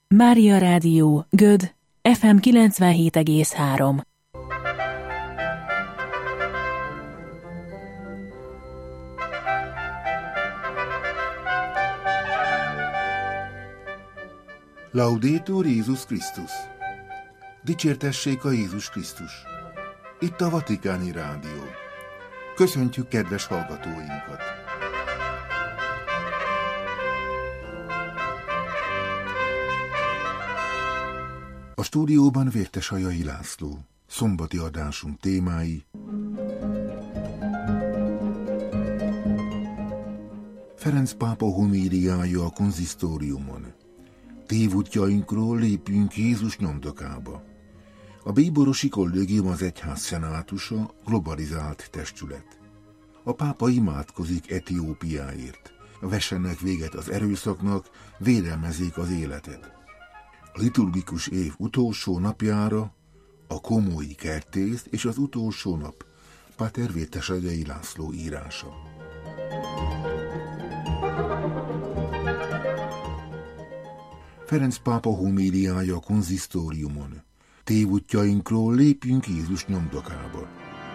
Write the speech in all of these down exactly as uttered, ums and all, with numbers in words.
Mária Rádió, Göd, ef em kilencvenhét egész három. Laudetur Jézus Krisztus! Dicsértessék a Jézus Krisztus! Itt a Vatikáni Rádió. Köszöntjük kedves hallgatóinkat! A stúdióban Vértesajai László. Szombati adásunk témái: Ferenc pápa homíliája a konzisztóriumon. Tévútjainkról lépjünk Jézus nyomdokába. A bíborosi kollégium az egyház szenátusa, globalizált testület. A pápa imádkozik Etiópiáért. Vessenek véget az erőszaknak, védelmezzék az életet. A liturgikus év utolsó napjára a komói kertész és az utolsó nap, Páter Vértesajai László írása. Ferenc pápa homíliája a konzisztóriumon. Tévútjainkról lépjünk Jézus nyomdokába.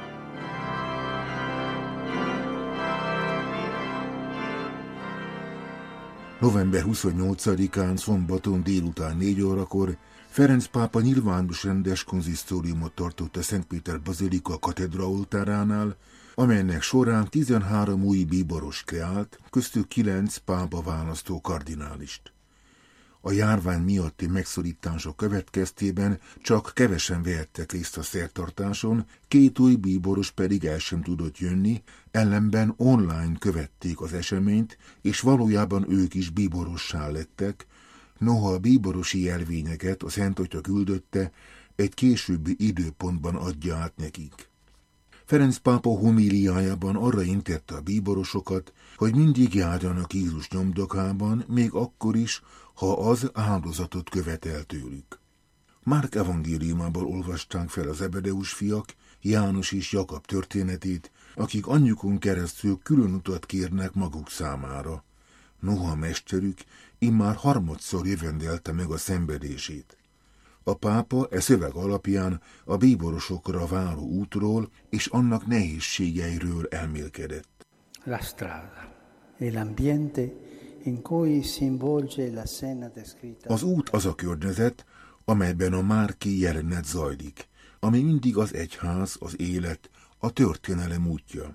november huszonnyolcadikán szombaton délután négy órakor Ferenc pápa nyilvános rendes konzisztóriumot tartott a Szentpéter Bazilika katedra oltáránál, amelynek során tizenhárom új bíboros kreált, köztük kilenc pápa választó kardinálist. A járvány miatti megszorítások következtében csak kevesen vehettek részt a szertartáson, két új bíboros pedig el sem tudott jönni, ellenben online követték az eseményt, és valójában ők is bíborossá lettek, noha a bíborosi jelvényeket a Szent Atya küldötte, egy későbbi időpontban adja át nekik. Ferenc pápa homíliájában arra intette a bíborosokat, hogy mindig járjanak Jézus nyomdokában, még akkor is, ha az áldozatot követel tőlük. Márk evangéliumából olvasták fel az Zebedeus fiak, János és Jakab történetét, akik anyjukon keresztül külön utat kérnek maguk számára. Noha a mesterük immár harmadszor jövendelte meg a szenvedését. A pápa e szöveg alapján a bíborosokra váró útról és annak nehézségeiről elmélkedett. La strada e l'ambiente in cui si involge la scena descritta. Az út az a környezet, amelyben a márki jelenet zajlik, ami mindig az egyház, az élet, a történelem útja.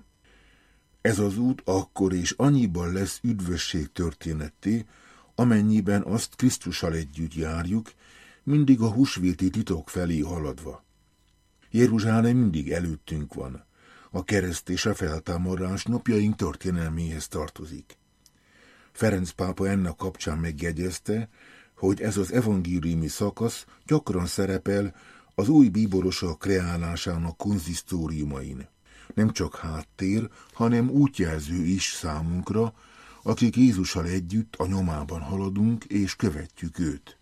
Ez az út akkor és annyiban lesz üdvösség történetté, amennyiben azt Krisztussal együtt járjuk, mindig a húsvéti titok felé haladva. Jeruzsálem mindig előttünk van. A kereszt és a feltámadás napjaink történelméhez tartozik. Ferenc pápa ennek kapcsán megjegyezte, hogy ez az evangéliumi szakasz gyakran szerepel az új bíborosok kreálásának konzisztóriumain. Nem csak háttér, hanem útjelző is számunkra, akik Jézussal együtt a nyomában haladunk és követjük őt.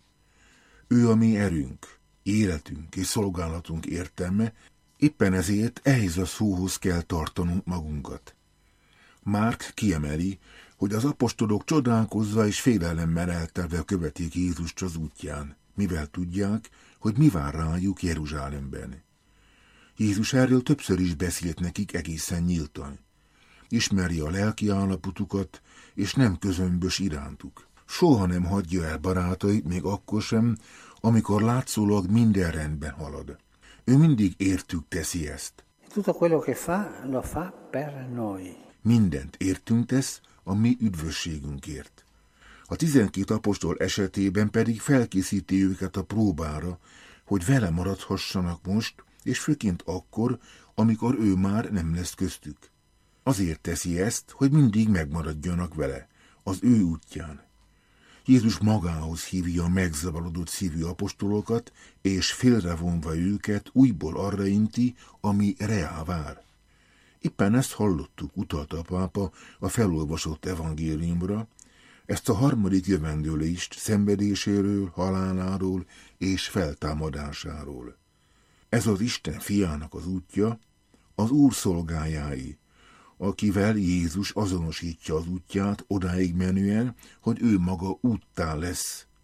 Ő a mi erőnk, életünk és szolgálatunk értelme, éppen ezért ehhez a szóhoz kell tartanunk magunkat. Márk kiemeli, hogy az apostolok csodálkozva és félelemmel eltelve követik Jézust az útján, mivel tudják, hogy mi vár rájuk Jeruzsálemben. Jézus erről többször is beszélt nekik egészen nyíltan. Ismeri a lelki állapotukat, és nem közömbös irántuk. Soha nem hagyja el barátait, még akkor sem, amikor látszólag minden rendben halad. Ő mindig értük teszi ezt. Tutto quello che fa, lo fa per noi. Mindent értünk tesz a mi üdvösségünkért. A tizenkét apostol esetében pedig felkészíti őket a próbára, hogy vele maradhassanak most, és főként akkor, amikor ő már nem lesz köztük. Azért teszi ezt, hogy mindig megmaradjanak vele, az ő útján. Jézus magához hívja a megzavarodott szívű apostolokat, és félrevonva őket újból arra inti, ami reá vár. Éppen ezt hallottuk, utalta a pápa a felolvasott evangéliumra, ezt a harmadik jövendőlést szenvedéséről, haláláról és feltámadásáról. Ez az Isten fiának az útja, az Úr szolgájáé, akivel Jézus azonosítja az útját odáig menően, hogy ő maga úttá lesz.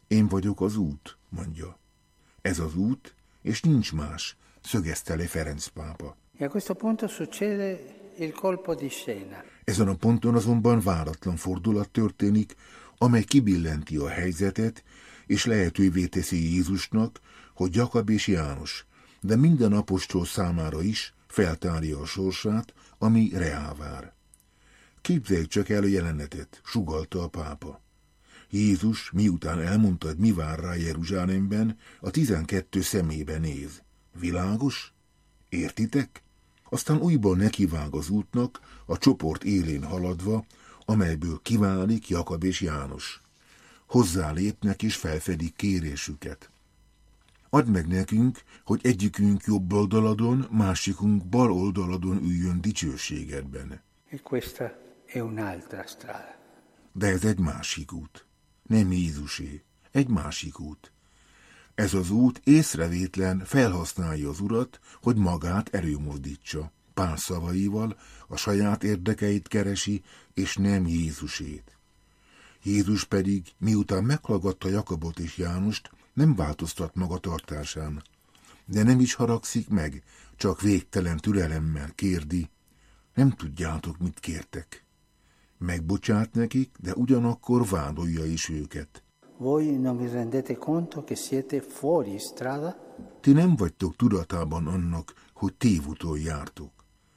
Én vagyok az út, mondja. Ez az út, és nincs más, szögezte le Ferenc pápa. E a questo punto succede il colpo di scena. Ezen a ponton azonban váratlan fordulat történik, amely kibillenti a helyzetet, és lehetővé teszi Jézusnak, hogy Jakab és János, de minden apostol számára is feltárja a sorsát, ami reá vár. Képzeljük csak el a jelenetet, sugallta a pápa. Jézus, miután elmondta, hogy mi vár rá Jeruzsálemben, a tizenkettő szemébe néz. Világos? Értitek? Aztán újból nekivág az útnak, a csoport élén haladva, amelyből kiválik Jakab és János. Hozzálépnek és felfedik kérésüket. Add meg nekünk, hogy egyikünk jobb oldaladon, másikunk bal oldaladon üljön dicsőségedben. E questa è un'altra strada. De ez egy másik út. Nem Jézusé, egy másik út. Ez az út észrevétlen felhasználja az Urat, hogy magát előmozdítsa. Pál szavaival a saját érdekeit keresi, és nem Jézusét. Jézus pedig, miután meghallgatta Jakabot és Jánost, nem változtat magatartásán, de nem is haragszik meg, csak végtelen türelemmel kérdi. Nem tudjátok, mit kértek. Megbocsát nekik, de ugyanakkor vádolja is őket. Voi non vi rendete conto che siete fuori strada? Ti nem vagytok tudatában annak, hogy tévúton jártok.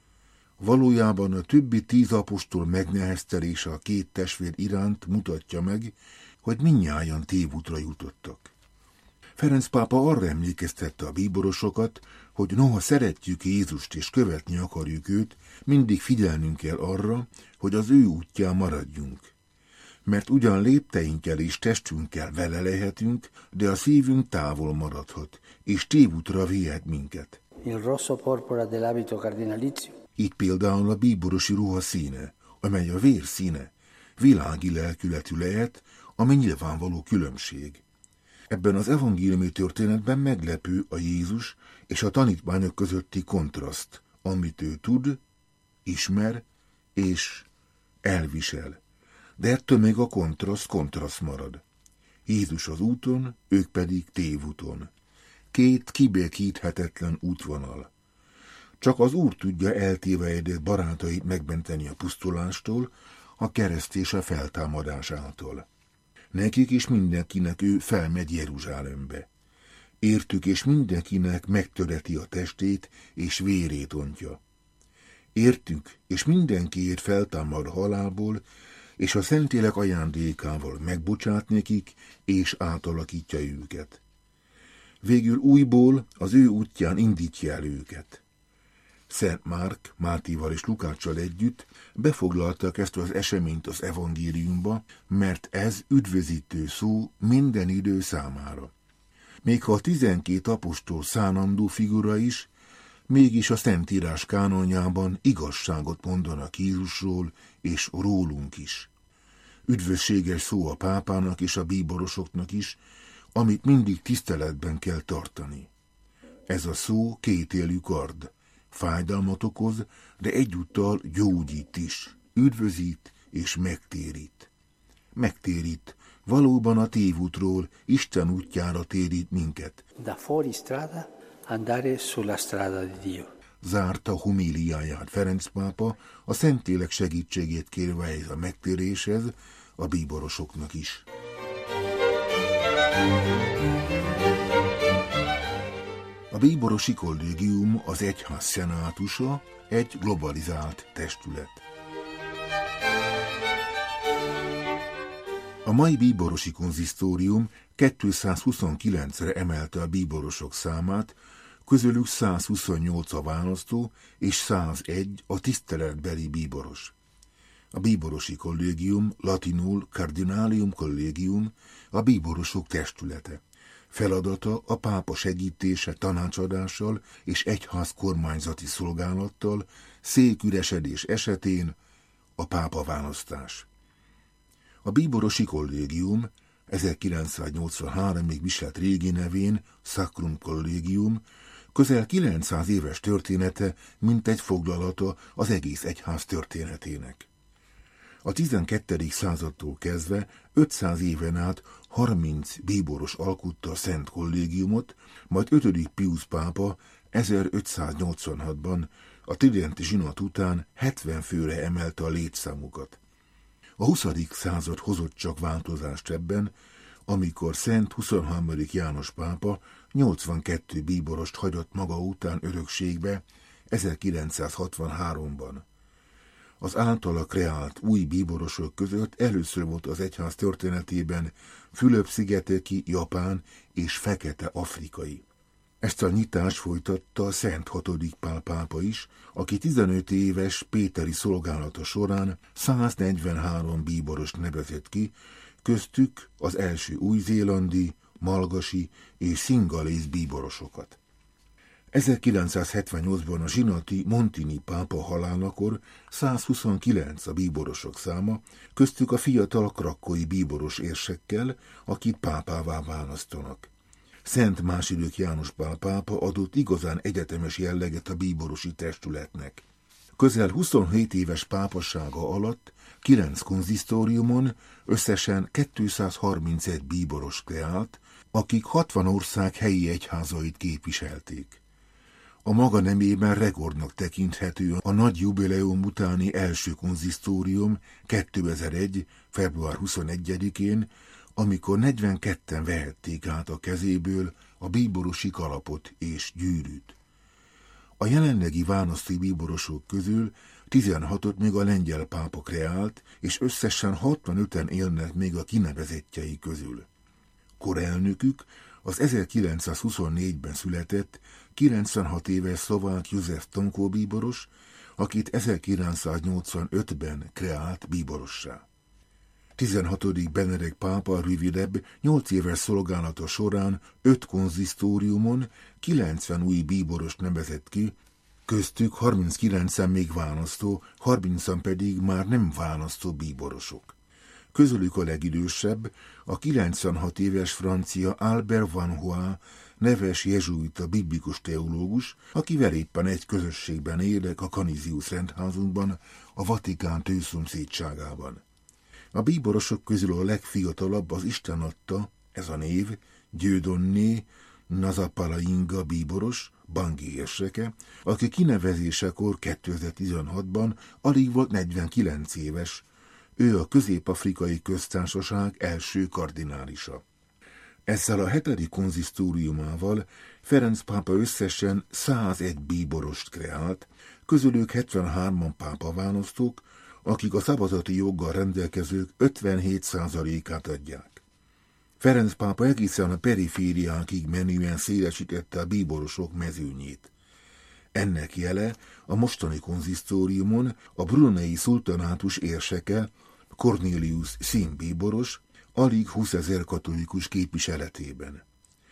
Valójában a többi tíz apostol megneheztelése a két testvér iránt mutatja meg, hogy mindnyájan tévútra jutottak. Ferenc pápa arra emlékeztette a bíborosokat, hogy noha szeretjük Jézust és követni akarjuk őt, mindig figyelnünk kell arra, hogy az ő útján maradjunk. Mert ugyan lépteinkkel és testünkkel vele lehetünk, de a szívünk távol maradhat, és tévútra vihet minket. Il rosso porpora dell'abito cardinalizio. Itt például a bíborosi ruha színe, amely a vér színe, világi lelkületű lehet, ami nyilvánvaló különbség. Ebben az evangéliumi történetben meglepő a Jézus és a tanítványok közötti kontraszt, amit ő tud, ismer és elvisel. De ettől még a kontraszt kontraszt marad. Jézus az úton, ők pedig tévúton. Két kibékíthetetlen útvonal. Csak az Úr tudja eltévejedett barátait megmenteni a pusztulástól, a kereszt és a feltámadásától. Nekik és mindenkinek ő felmegy Jeruzsálembe. Értük és mindenkinek megtöreti a testét és vérét ontja. Értük és mindenkiért feltámad halálból, és a Szentlélek ajándékával megbocsát nekik, és átalakítja őket. Végül újból az ő útján indítja el őket. Szent Márk, Mátéval és Lukáccsal együtt befoglaltak ezt az eseményt az evangéliumba, mert ez üdvözítő szó minden idő számára. Még ha a tizenkét apostol szánandó figura is, mégis a Szentírás kánonjában igazságot mondanak Jézusról és rólunk is. Üdvösséges szó a pápának és a bíborosoknak is, amit mindig tiszteletben kell tartani. Ez a szó kétélű kard, fájdalmat okoz, de egyúttal gyógyít is, üdvözít és megtérít. Megtérít, valóban a tévútról, Isten útjára térít minket. Da fuori strada andare sulla strada di Dio. Zárta homíliáját Ferenc pápa, a Szentlélek segítségét kérve ez a megtéréshez, a bíborosoknak is. A bíborosi kollégium, az egyház szenátusa, egy globalizált testület. A mai bíborosi konzisztórium kétszázhuszonkilencre emelte a bíborosok számát, közülük százhuszonnyolc a választó és százegy a tiszteletbeli bíboros. A bíborosi kollégium, latinul Cardinalium Collegium, a bíborosok testülete. Feladata a pápa segítése tanácsadással és egyház kormányzati szolgálattal, széküresedés esetén a pápa választás. A bíborosi kollégium ezerkilencszáznyolcvanháromig viselt régi nevén Sacrum Collegium, közel kilencszáz éves története, mint egy foglalata az egész egyház történetének. A tizenkettedik századtól kezdve ötszáz éven át harminc bíboros alkotta a Szent Kollégiumot, majd ötödik Piusz pápa ezerötszáznyolcvanhatban a tridenti zsinat után hetven főre emelte a létszámukat. A huszadik század hozott csak változást ebben, amikor Szent huszonharmadik János pápa nyolcvankettő bíborost hagyott maga után örökségbe ezerkilencszázhatvanháromban. Az általa kreált új bíborosok között először volt az egyház történetében Fülöp-szigeteki, japán és fekete-afrikai. Ezt a nyitást folytatta Szent hatodik Pál pápa is, aki tizenöt éves péteri szolgálata során száznegyvenhárom bíborost nevezett ki, köztük az első új-zélandi, malgasi és szingalész bíborosokat. ezerkilencszázhetvennyolcban a zsinati Montini pápa halálakor százhuszonkilenc a bíborosok száma, köztük a fiatal krakkói bíboros érsekkel, akit pápává választanak. Szent második János Pál pápa adott igazán egyetemes jelleget a bíborosi testületnek. Közel huszonhét éves pápassága alatt kilenc konzisztóriumon összesen kétszázharmincegy bíboros kreált, akik hatvan ország helyi egyházait képviselték. A maga nemében rekordnak tekinthető a nagy jubileum utáni első konzisztórium kétezer-egy. február huszonegyedikén, amikor negyvenketten vehették át a kezéből a bíborosi kalapot és gyűrűt. A jelenlegi választói bíborosok közül tizenhatot még a lengyel pápa kreált, és összesen hatvanöten élnek még a kinevezettjei közül. Korelnökük az ezerkilencszázhuszonnégyben született, kilencvenhat éves szlovák József Tomko bíboros, akit ezerkilencszáznyolcvanötben kreált bíborossá. tizenhatodik Benedek pápa rövidebb, nyolc éves szolgálata során öt konzisztóriumon kilencven új bíborost nevezett ki, köztük harminckilencen még választó, harmincan pedig már nem választó bíborosok. Közülük a legidősebb, a kilencvenhat éves francia Albert Van Hoy, neves jezsuita biblikus teológus, akivel éppen egy közösségben élek a Canisius rendházunkban, a Vatikán tőszomszédságában. A bíborosok közül a legfiatalabb az Isten adta, ez a név, Dieudonné Nazapalainga bíboros, Bangui érseke, aki kinevezésekor kétezer-tizenhatban alig volt negyvenkilenc éves, ő a Közép-afrikai Köztársaság első kardinálisa. Ezzel a hetedik konzisztóriumával Ferenc pápa összesen százegy bíborost kreált, közülük hetvenhárman pápaválasztók, akik a szavazati joggal rendelkezők ötvenhét százalékát adják. Ferenc pápa egészen a perifériákig menően szélesítette a bíborosok mezőnyét. Ennek jele a mostani konzisztóriumon a brunei szultanátus érseke, Cornelius színbíboros, alig húszezer katolikus képviseletében.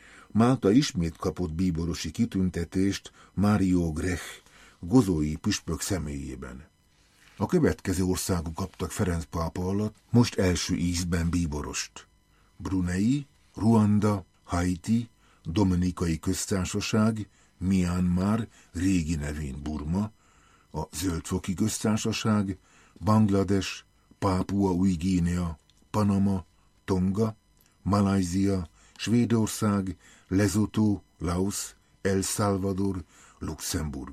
Málta ismét kapott bíborosi kitüntetést Mário Grech, gozói püspök személyében. A következő országok kaptak Ferenc pápa alatt most első ízben bíborost: Brunei, Ruanda, Haiti, Dominikai Köztársaság, Myanmar, régi nevén Burma, a Zöldfoki Köztársaság, Banglades, Pápua Új-Guinea, Panama, Tonga, Malajzia, Svédország, Lesotho, Laos, El Salvador, Luxemburg.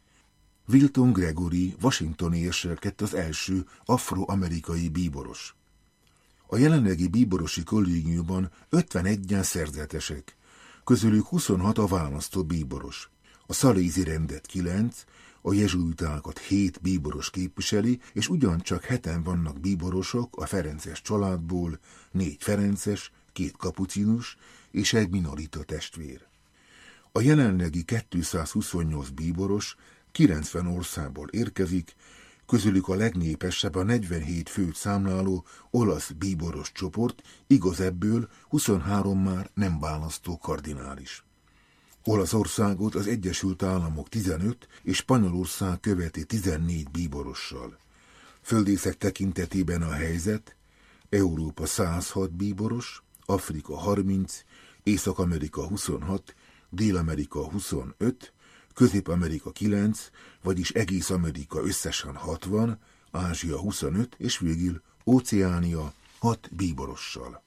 Wilton Gregory washingtoni érselkedett az első afroamerikai bíboros. A jelenlegi bíborosi kollégiumban ötvenegyen szerzetesek, közülük huszonhat a választó bíboros. A szalézi rendet kilenc, a jezsuitákat hét bíboros képviseli, és ugyancsak heten vannak bíborosok a ferences családból, négy ferences, két kapucinus és egy minorita testvér. A jelenlegi kétszázhuszonnyolc bíboros kilencven országból érkezik, közülük a legnépesebb a negyvenhét főt számláló olasz bíboros csoport, igaz ebből huszonhárom már nem választó kardinális. Olaszországot az Egyesült Államok tizenöt és Spanyolország követi tizennégy bíborossal. Földészek tekintetében a helyzet: Európa százhat bíboros, Afrika harminc, Észak-Amerika huszonhat, Dél-Amerika huszonöt, Közép-Amerika kilenc, vagyis egész Amerika összesen hatvan, Ázsia huszonöt, és végül Óceánia hat bíborossal.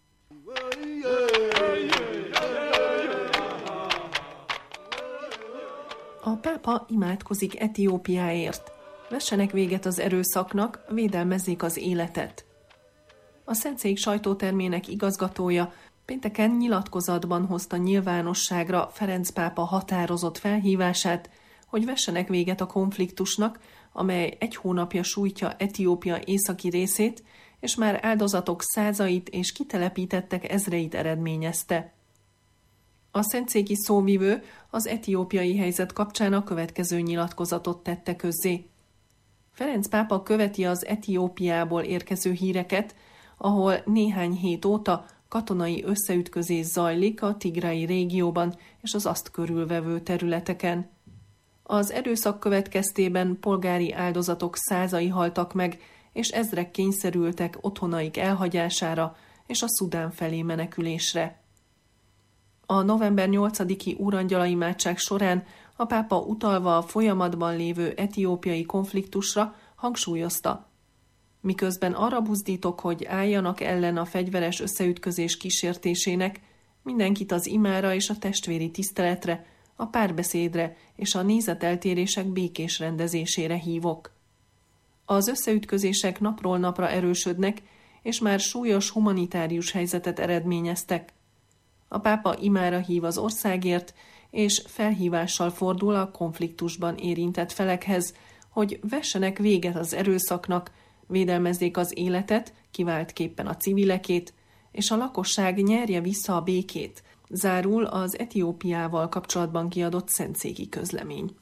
A pápa imádkozik Etiópiáért. Vessenek véget az erőszaknak, védelmezzék az életet. A Szentszék sajtótermének igazgatója pénteken nyilatkozatban hozta nyilvánosságra Ferenc pápa határozott felhívását, hogy vessenek véget a konfliktusnak, amely egy hónapja sújtja Etiópia északi részét, és már áldozatok százait és kitelepítettek ezreit eredményezte. A szentszéki szóvivő az etiópiai helyzet kapcsán a következő nyilatkozatot tette közzé. Ferenc pápa követi az Etiópiából érkező híreket, ahol néhány hét óta katonai összeütközés zajlik a tigrai régióban és az azt körülvevő területeken. Az erőszak következtében polgári áldozatok százai haltak meg, és ezrek kényszerültek otthonaik elhagyására és a Szudán felé menekülésre. A november nyolcadiki úrangyalaimádság során a pápa utalva a folyamatban lévő etiópiai konfliktusra hangsúlyozta: miközben arra buzdítok, hogy álljanak ellen a fegyveres összeütközés kísértésének, mindenkit az imára és a testvéri tiszteletre, a párbeszédre és a nézeteltérések békés rendezésére hívok. Az összeütközések napról napra erősödnek, és már súlyos humanitárius helyzetet eredményeztek. A pápa imára hív az országért, és felhívással fordul a konfliktusban érintett felekhez, hogy vessenek véget az erőszaknak, védelmezzék az életet, kiváltképpen a civilekét, és a lakosság nyerje vissza a békét, zárul az Etiópiával kapcsolatban kiadott szentszéki közlemény.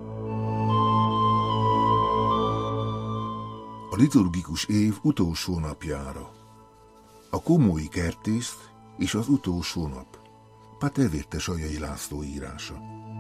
A liturgikus év utolsó napjára. A komói kertész és az utolsó nap. Páter Vértesajai László írása.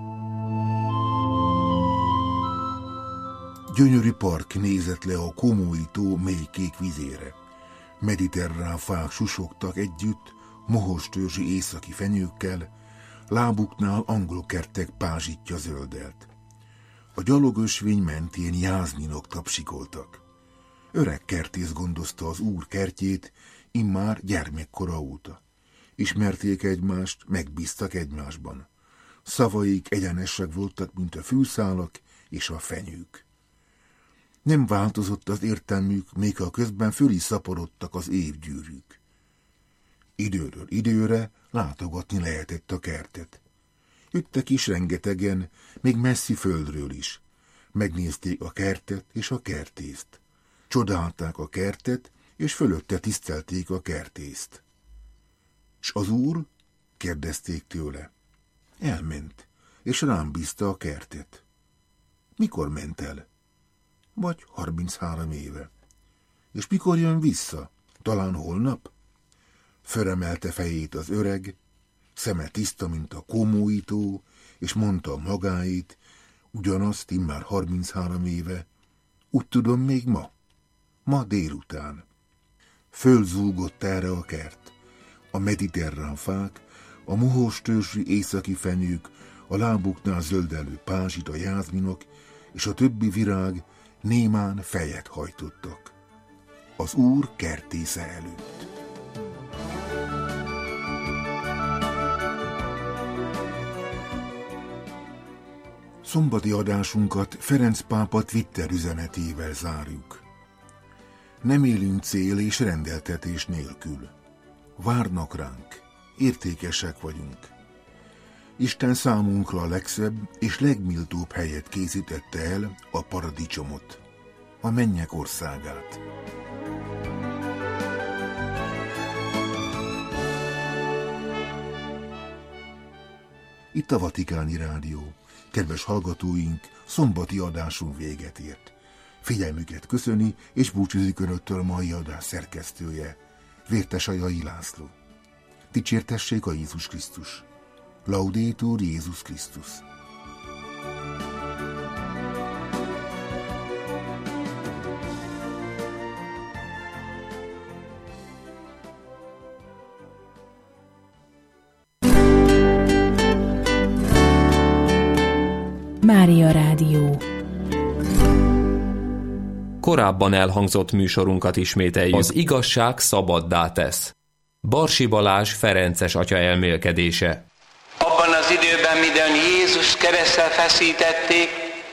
Gyönyörű park nézett le a komói tó mély kék vizére. Mediterrán fák susogtak együtt, mohostörzsi északi fenyőkkel, lábuknál angol kertek pázsitja zöldelt. A gyalogösvény mentén jászminok tapsikoltak. Öreg kertész gondozta az úr kertjét, immár gyermekkora óta. Ismerték egymást, megbíztak egymásban. Szavaik egyenesek voltak, mint a fűszálak és a fenyők. Nem változott az értelmük, még ha közben föl is szaporodtak az évgyűrűk. Időről időre látogatni lehetett a kertet. Jöttek is rengetegen, még messzi földről is. Megnézték a kertet és a kertészt. Csodálták a kertet, és fölötte tisztelték a kertészt. S az úr? Kérdezték tőle. Elment, és rám bízta a kertet. Mikor ment el? Vagy harminchárom éve. És mikor jön vissza? Talán holnap? Fölemelte fejét az öreg, szeme tiszta, mint a komói tó, és mondta magáit, ugyanazt immár harminchárom éve. Úgy tudom, még ma. Ma délután. Fölzúgott erre a kert. A mediterrán fák, a mohostörzsi északi fenyők, a lábuknál zöldelő pázsit, a jászminok, és a többi virág némán fejet hajtottak. Az úr kertésze előtt. Szombati adásunkat Ferenc pápa Twitter üzenetével zárjuk. Nem élünk cél és rendeltetés nélkül. Várnak ránk, értékesek vagyunk. Isten számunkra a legszebb és legméltóbb helyet készítette el, a paradicsomot, a mennyek országát. Itt a Vatikáni Rádió. Kedves hallgatóink, szombati adásunk véget ért. Figyelmüket köszöni és búcsúzik önöktől mai adás szerkesztője, Vértesajai László. Dicsértessék a Jézus Krisztus. Laudetur Jézus Krisztus. Mária Rádió. korábban elhangzott műsorunkat ismételjük. Az igazság szabaddá tesz. Barsi Balázs ferences atya elmélkedése. Abban az időben, midőn Jézus keresztre feszítették,